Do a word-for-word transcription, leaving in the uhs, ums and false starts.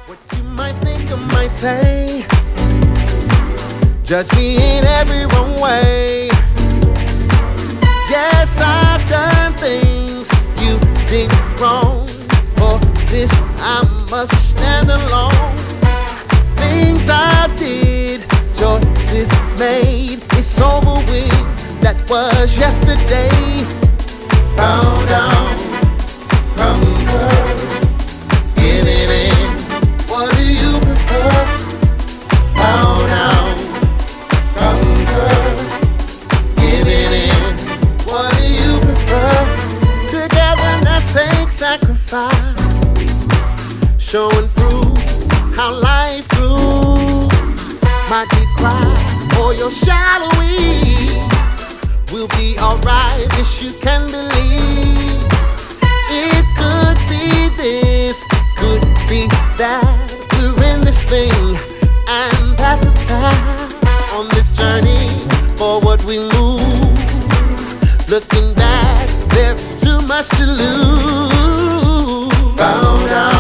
What you might think or might say, judge me in every wrong way. Yes, I've done things you think wrong. For this I must stand alone. Things I did, choices made. It's over with, that was yesterday. Bow down, conquer, giving in. What do you prefer? Bow down, conquer, giving in. What do you prefer? Togetherness ain't sacrifice. Show and prove how life grew. My deep cry or your shallow weed will be alright, yes you can believe. It could be this, could be that. We're in this thing and pass it by. On this journey, forward we move. Looking back, there's too much to lose. Bow down.